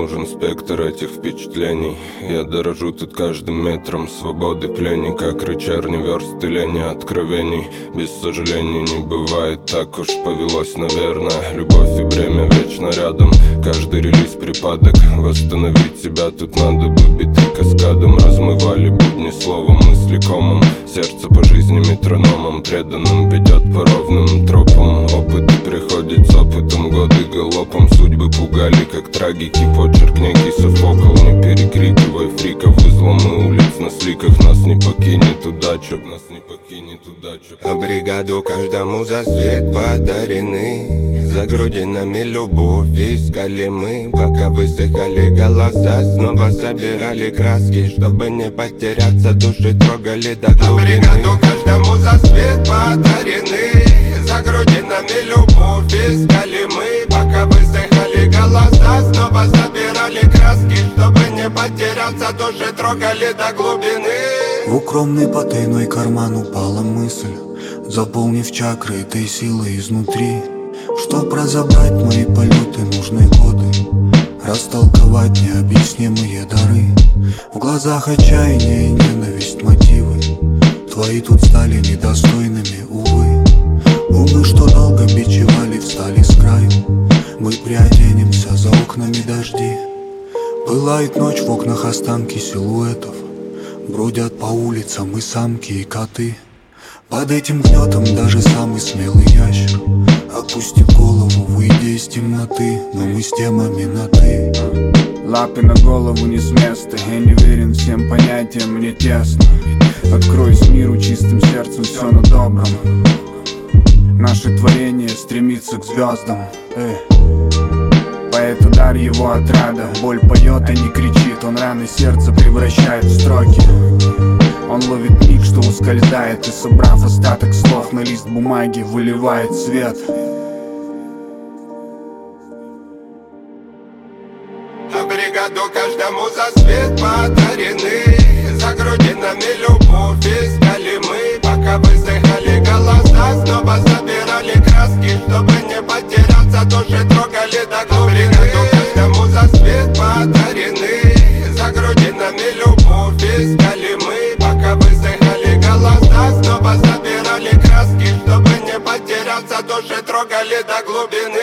нужен спектр этих впечатлений. Я дорожу тут каждым метром свободы пленника. Крычарни версты лени откровений. Без сожалений не бывает, так уж повелось, наверное. Любовь и бремя вечно рядом. Каждый релиз припадок. Восстановить себя тут надо бы биты каскадом. Размывали будни словом, мысли комом. Сердце по жизни метрономом преданным ведет по ровным тропам. Опыт приходит с опытом, годы галопом. Судьбы пугали, как трагики, почерк некий Софокл. Не перекрикивай фриков, изломы улиц на сликах. Нас не покинет удача, нас не покинет удача. А бригаду каждому за свет подарены. За грудинами любовь искали мы. Пока высыхали голоса, снова собирали краски. Чтобы не потеряться, души трогали до глубины. А бригаду каждому за свет подарены. За грудинами любовь искали мы. Пока высыхали голоса, снова собирали краски. Чтобы не потеряться, души трогали до глубины. В укромный потайной карман упала мысль, заполнив чакры этой силой изнутри. Чтоб разобрать мои полеты, нужны годы, растолковать необъяснимые дары. В глазах отчаяние и ненависть, мотивы твои тут стали недостойными, увы. Умы, что долго бичевали, встали с краю. Мы приоденемся, за окнами дожди. Пылает ночь, в окнах останки силуэтов. Бродят по улицам и самки, и коты. Под этим гнетом даже самый смелый ящер опустит голову, выйдя из темноты. Но мы с темами на «ты». Лапы на голову не с места. Я не верен всем понятиям, мне тесно. Откроюсь миру чистым сердцем, все на добром. Наше творение стремится к звездам. Поэт удар его отрада. Боль поет, а не кричит. Он раны сердца превращает в строки. Он ловит миг, что ускользает. И собрав остаток слов на лист бумаги, выливает свет. А бригаду каждому за свет подарены. За грудинами любовь искали мы. Пока высыхали голоса, снова собирали краски. Чтобы не потеряться, души трогали до глубины. Бригаду каждому за свет подарены. За грудинами любовь искали мы. Пока высыхали голоса, снова собирали краски. Чтобы не потеряться, души трогали до глубины.